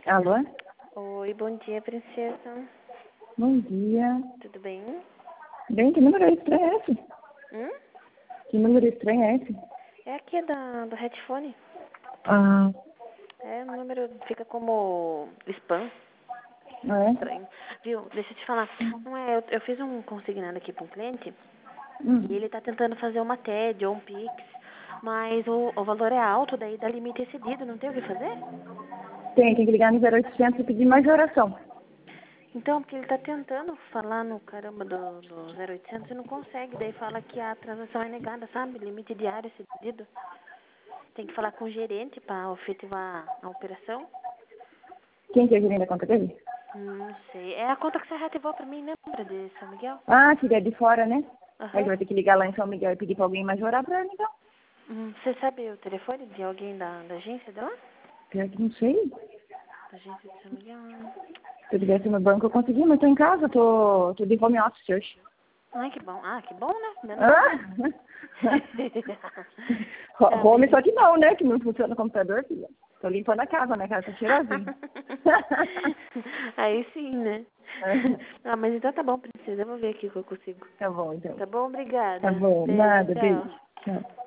Alô? Oi, bom dia, princesa. Bom dia. Tudo bem? Bem, que número estranho é esse? Hum? Que número estranho é esse? É aqui do headphone. Ah, O número fica como spam. é? Estranho. Viu? Deixa eu te falar. Não é, eu fiz um consignado aqui para um cliente e Hum. ele tá tentando fazer uma TED ou um Pix, mas o valor é alto, daí dá limite excedido, não tem o que fazer? Tem que ligar no 0800 e pedir majoração. Então, porque ele tá tentando falar no caramba do 0800 e não consegue, daí fala que a transação é negada, sabe? Limite diário excedido. Tem que falar com o gerente para efetivar a operação. Quem que é o gerente da conta dele? Não sei. É a conta que você reativou para mim, lembra de São Miguel? Ah, que é de fora, né? Aí Aham. vai ter que ligar lá em São Miguel e pedir pra alguém majorar pra ela, então. Você sabe o telefone de alguém da agência dela? Pior que não sei. Da agência de São Miguel? Se eu tivesse no banco eu conseguia, mas tô em casa, tô de home office hoje. Ai, que bom. Ah, que bom, né? Menos mal. Ah! Tá, Home mas... só que não, né? Que não funciona o computador, filha. Tô limpando a casa, né? A casa tá cheirosinha. Aí sim, né? Ah, mas então tá bom, princesa. Eu vou ver aqui o que eu consigo. Tá bom, então. Tá bom? Tá Obrigada. bom, Beijo, nada, beijo. tchau. Tchau.